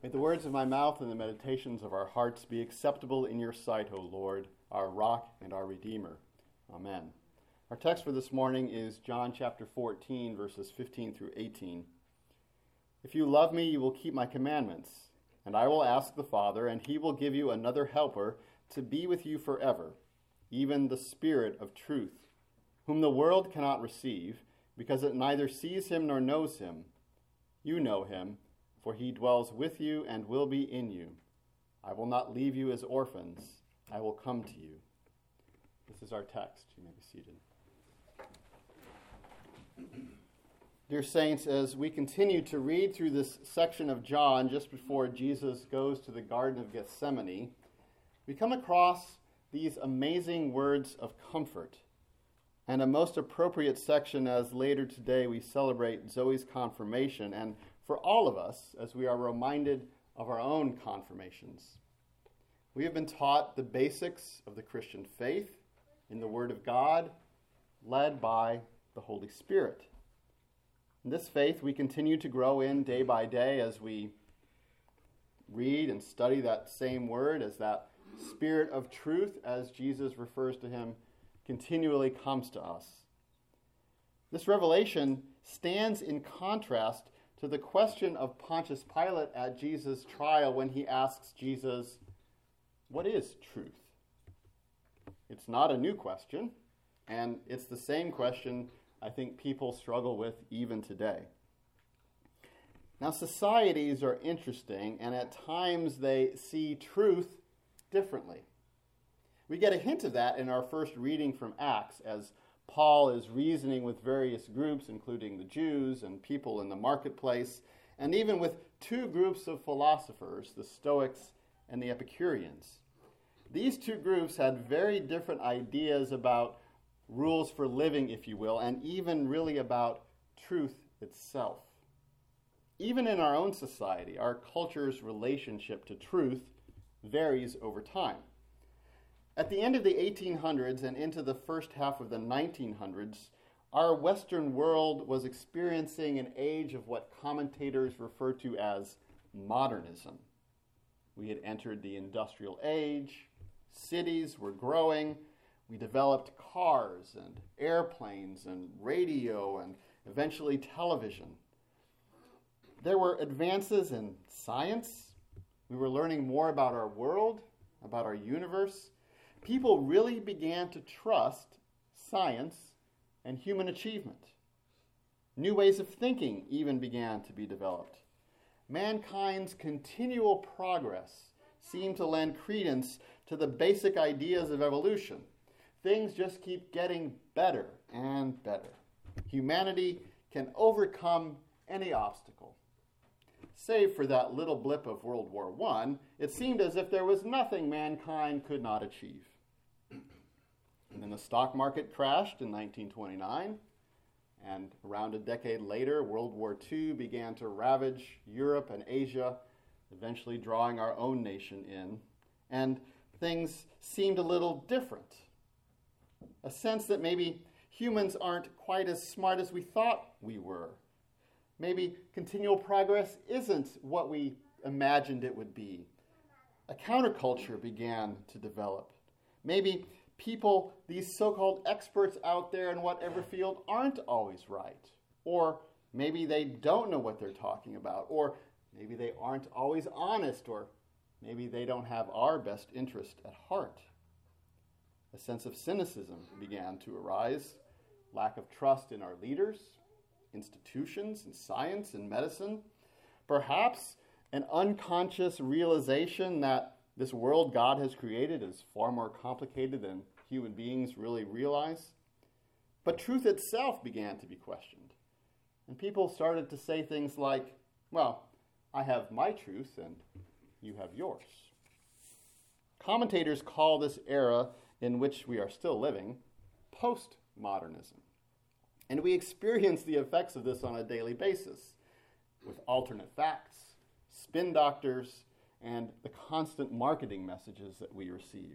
May the words of my mouth and the meditations of our hearts be acceptable in your sight, O Lord, our rock and our redeemer. Amen. Our text for this morning is John chapter 14, verses 15 through 18. If you love me, you will keep my commandments, and I will ask the Father, and he will give you another helper to be with you forever, even the Spirit of truth, whom the world cannot receive, because it neither sees him nor knows him. You know him, for he dwells with you and will be in you. I will not leave you as orphans. I will come to you. This is our text. You may be seated. Dear saints, as we continue to read through this section of John just before Jesus goes to the Garden of Gethsemane, we come across these amazing words of comfort, and a most appropriate section as later today we celebrate Zoe's confirmation, and for all of us as we are reminded of our own confirmations. We have been taught the basics of the Christian faith in the Word of God, led by the Holy Spirit. In this faith we continue to grow in day by day as we read and study that same Word, as that Spirit of truth, as Jesus refers to him, continually comes to us. This revelation stands in contrast to the question of Pontius Pilate at Jesus' trial when he asks Jesus, "What is truth?" It's not a new question, and it's the same question I think people struggle with even today. Now, societies are interesting, and at times they see truth differently. We get a hint of that in our first reading from Acts, as Paul is reasoning with various groups, including the Jews and people in the marketplace, and even with two groups of philosophers, the Stoics and the Epicureans. These two groups had very different ideas about rules for living, if you will, and even really about truth itself. Even in our own society, our culture's relationship to truth varies over time. At the end of the 1800s and into the first half of the 1900s, our Western world was experiencing an age of what commentators refer to as modernism. We had entered the industrial age, cities were growing, we developed cars and airplanes and radio and eventually television. There were advances in science. We were learning more about our world, about our universe. People really began to trust science and human achievement. New ways of thinking even began to be developed. Mankind's continual progress seemed to lend credence to the basic ideas of evolution. Things just keep getting better and better. Humanity can overcome any obstacle. Save for that little blip of World War I, it seemed as if there was nothing mankind could not achieve. And then the stock market crashed in 1929, and around a decade later, World War II began to ravage Europe and Asia, eventually drawing our own nation in, and things seemed a little different. A sense that maybe humans aren't quite as smart as we thought we were. Maybe continual progress isn't what we imagined it would be. A counterculture began to develop. Maybe people, these so-called experts out there in whatever field, aren't always right. Or maybe they don't know what they're talking about. Or maybe they aren't always honest. Or maybe they don't have our best interest at heart. A sense of cynicism began to arise. Lack of trust in our leaders, institutions, in science and medicine. Perhaps an unconscious realization that this world God has created is far more complicated than human beings really realize. But truth itself began to be questioned. And people started to say things like, well, I have my truth and you have yours. Commentators call this era in which we are still living postmodernism. And we experience the effects of this on a daily basis with alternate facts, spin doctors, and the constant marketing messages that we receive.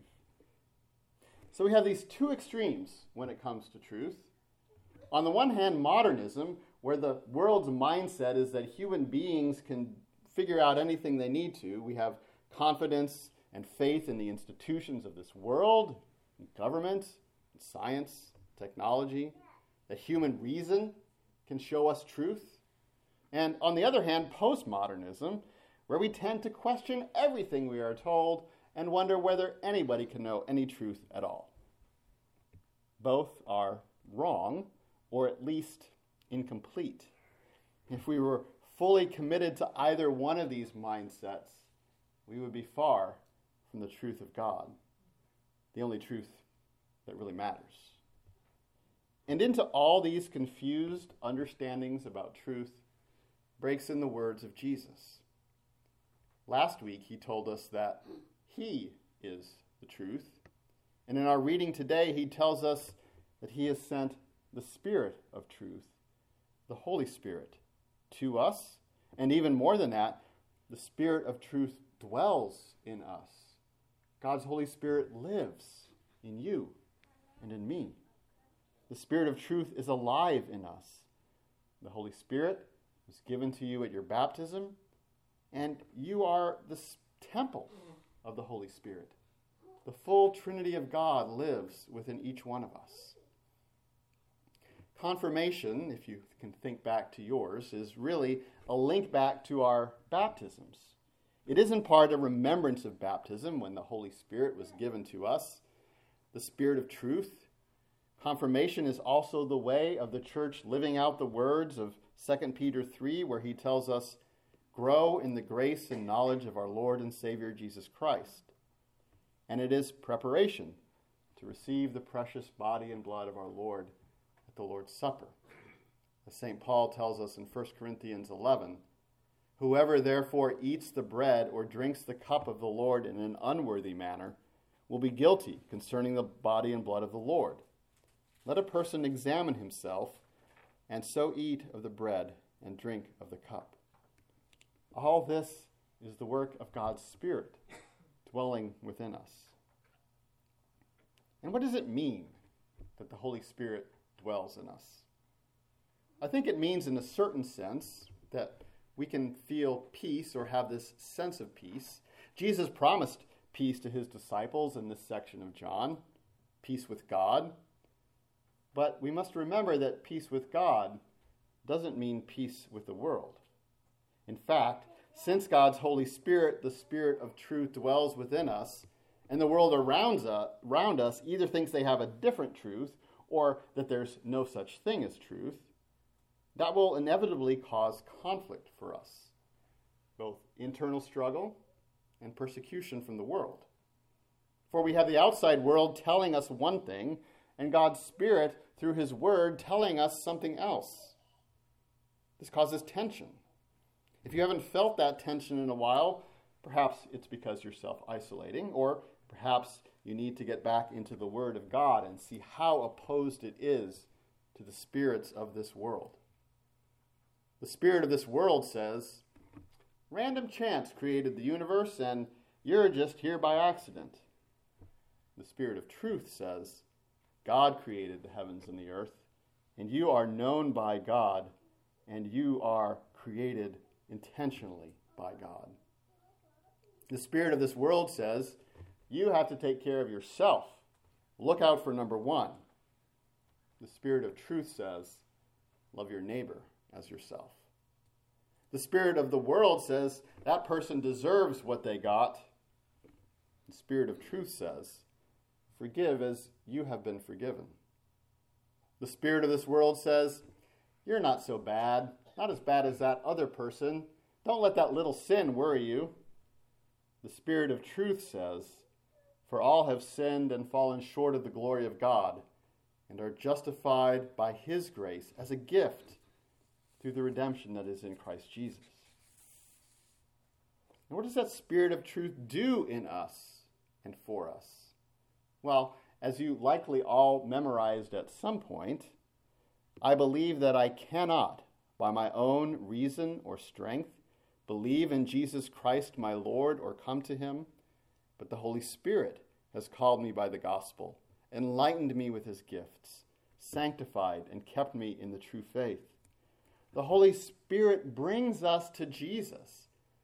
So we have these two extremes when it comes to truth. On the one hand, modernism, where the world's mindset is that human beings can figure out anything they need to. We have confidence and faith in the institutions of this world, in government, in science, technology, that human reason can show us truth. And on the other hand, postmodernism, where we tend to question everything we are told and wonder whether anybody can know any truth at all. Both are wrong, or at least incomplete. If we were fully committed to either one of these mindsets, we would be far from the truth of God, the only truth that really matters. And into all these confused understandings about truth breaks in the words of Jesus. Last week, he told us that he is the truth. And in our reading today, he tells us that he has sent the Spirit of truth, the Holy Spirit, to us. And even more than that, the Spirit of truth dwells in us. God's Holy Spirit lives in you and in me. The Spirit of truth is alive in us. The Holy Spirit was given to you at your baptism, and you are the temple of the Holy Spirit. The full Trinity of God lives within each one of us. Confirmation, if you can think back to yours, is really a link back to our baptisms. It is in part a remembrance of baptism when the Holy Spirit was given to us, the Spirit of truth. Confirmation is also the way of the church living out the words of 2 Peter 3, where he tells us, grow in the grace and knowledge of our Lord and Savior Jesus Christ. And it is preparation to receive the precious body and blood of our Lord at the Lord's Supper. As St. Paul tells us in 1 Corinthians 11, whoever therefore eats the bread or drinks the cup of the Lord in an unworthy manner will be guilty concerning the body and blood of the Lord. Let a person examine himself, and so eat of the bread and drink of the cup. All this is the work of God's Spirit dwelling within us. And what does it mean that the Holy Spirit dwells in us? I think it means, in a certain sense, that we can feel peace or have this sense of peace. Jesus promised peace to his disciples in this section of John, peace with God. But we must remember that peace with God doesn't mean peace with the world. In fact, since God's Holy Spirit, the Spirit of truth, dwells within us, and the world around us either thinks they have a different truth or that there's no such thing as truth, that will inevitably cause conflict for us, both internal struggle and persecution from the world. For we have the outside world telling us one thing, and God's Spirit, through his word, telling us something else. This causes tension. If you haven't felt that tension in a while, perhaps it's because you're self-isolating, or perhaps you need to get back into the Word of God and see how opposed it is to the spirits of this world. The spirit of this world says, random chance created the universe, and you're just here by accident. The Spirit of truth says, God created the heavens and the earth, and you are known by God, and you are created intentionally by God. The spirit of this world says, you have to take care of yourself. Look out for number one. The Spirit of truth says, love your neighbor as yourself. The spirit of the world says, that person deserves what they got. The Spirit of truth says, forgive as you have been forgiven. The spirit of this world says, you're not so bad, not as bad as that other person. Don't let that little sin worry you. The Spirit of truth says, for all have sinned and fallen short of the glory of God, and are justified by his grace as a gift through the redemption that is in Christ Jesus. And what does that Spirit of truth do in us and for us? Well, as you likely all memorized at some point, I believe that I cannot, by my own reason or strength, believe in Jesus Christ my Lord or come to him, but the Holy Spirit has called me by the gospel, enlightened me with his gifts, sanctified and kept me in the true faith. The Holy Spirit brings us to Jesus,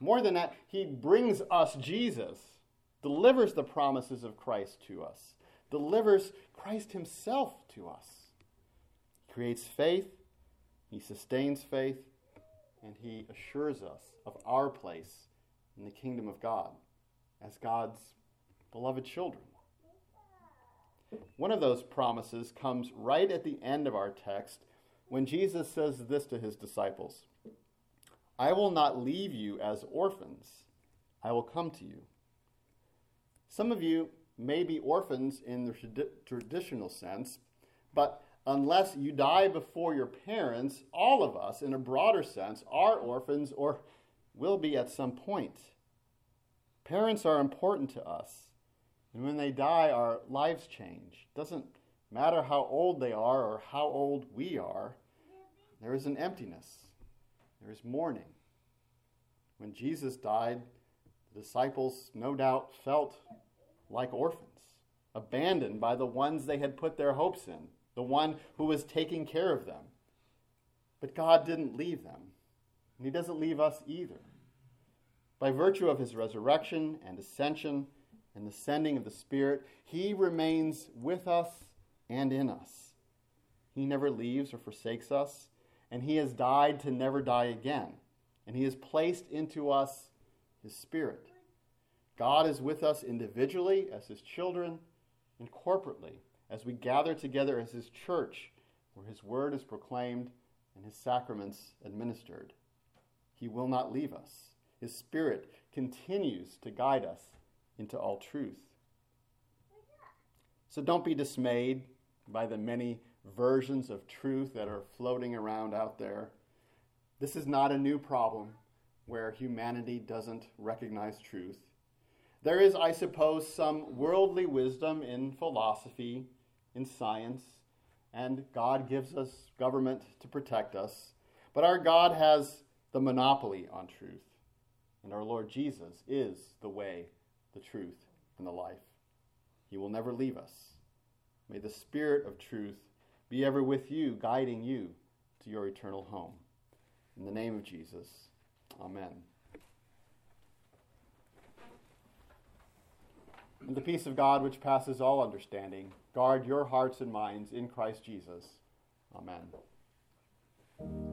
More than that, he brings us Jesus, delivers the promises of Christ to us, delivers Christ himself to us. He creates faith, he sustains faith, and he assures us of our place in the kingdom of God as God's beloved children. One of those promises comes right at the end of our text when Jesus says this to his disciples: I will not leave you as orphans. I will come to you. Some of you may be orphans in the traditional sense, but unless you die before your parents, all of us, in a broader sense, are orphans or will be at some point. Parents are important to us, and when they die, our lives change. It doesn't matter how old they are or how old we are. There is an emptiness. There is mourning. When Jesus died, the disciples no doubt felt like orphans, abandoned by the ones they had put their hopes in, the one who was taking care of them. But God didn't leave them, and he doesn't leave us either. By virtue of his resurrection and ascension and the sending of the Spirit, he remains with us and in us. He never leaves or forsakes us, and he has died to never die again, and he has placed into us his Spirit. God is with us individually as his children and corporately as we gather together as his church, where his word is proclaimed and his sacraments administered. He will not leave us. His Spirit continues to guide us into all truth. So don't be dismayed by the many versions of truth that are floating around out there. This is not a new problem where humanity doesn't recognize truth. There is, I suppose, some worldly wisdom in philosophy, in science, and God gives us government to protect us. But our God has the monopoly on truth, and our Lord Jesus is the way, the truth, and the life. He will never leave us. May the Spirit of truth be ever with you, guiding you to your eternal home. In the name of Jesus, amen. And the peace of God, which passes all understanding, guard your hearts and minds in Christ Jesus. Amen.